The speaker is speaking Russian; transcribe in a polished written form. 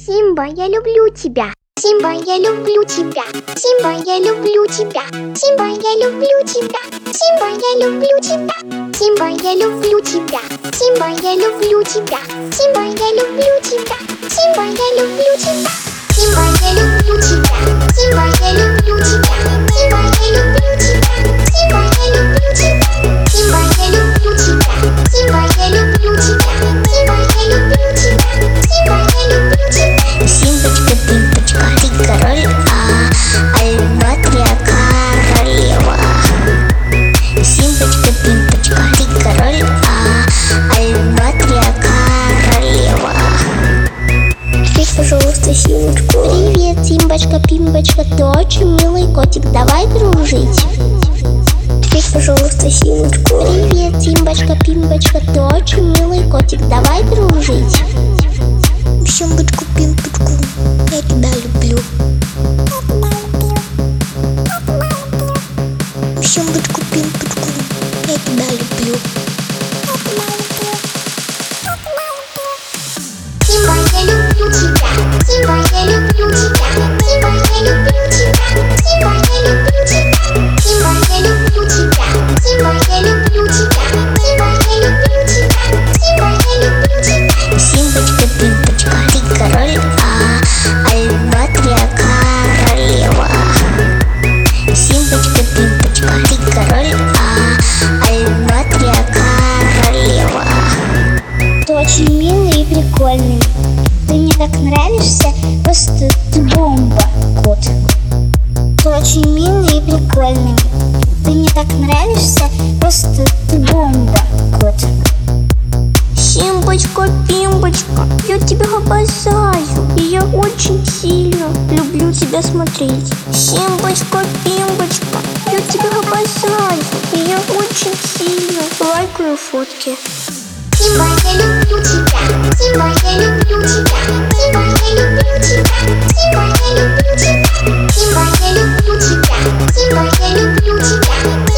Симба, я люблю тебя. Симба, я люблю тебя. Симба, я люблю тебя. Симба, я люблю тебя. Симба, я люблю тебя. Симба, я люблю тебя. Симба, я люблю тебя. Симба, я люблю тебя. Симба, я люблю тебя. Симба, я люблю тебя. Симба, я люблю тебя. Симба, я люблю тебя. Симба, я люблю тебя. Симба, я люблю тебя. Симба, я люблю тебя. Симба, я люблю тебя. Симба, я люблю тебя. Симбочка, пимпочка, ты король, альбатрия королева. Симбочка, пимпочка, ты король, альбатрия королева. Встреть, пожалуйста, Симочку. Привет, Симбочка, пимбочка, ты очень милый котик, давай дружить. Встреть, пожалуйста, Симочку. Привет, Симбочка, пимбочка, ты очень милый котик, давай дружить. Симбочку, пимпочку, я тебя люблю. Симбочку, пимпочку, я тебя люблю. Симба, я люблю тебя. Симба, я люблю тебя. Симба, я люблю тебя. Симба, я люблю тебя. Симба, я люблю тебя. Симба, я люблю тебя. Симба, я люблю тебя. Симба, я люблю тебя. Симбочка, пимпочка, ты король, альбатрия королева. Симбочка, пимпочка, ты король, альбатрия королева. Ты очень милый и прикольный. Ты мне так нравишься, просто ты бомба, кот. Ты очень милый и прикольный. Ты мне так нравишься, просто ты бомба, кот. Симбочка, пимбочка, я тебя обожаю, и я очень сильно люблю тебя смотреть. Симбочка, пимбочка, я тебя обожаю, и я очень сильно лайкаю фотки. Симба, я люблю тебя. Симба, я люблю тебя. Симба, я люблю тебя. Симба, я люблю тебя. Симба, я люблю тебя. Симба, я люблю тебя.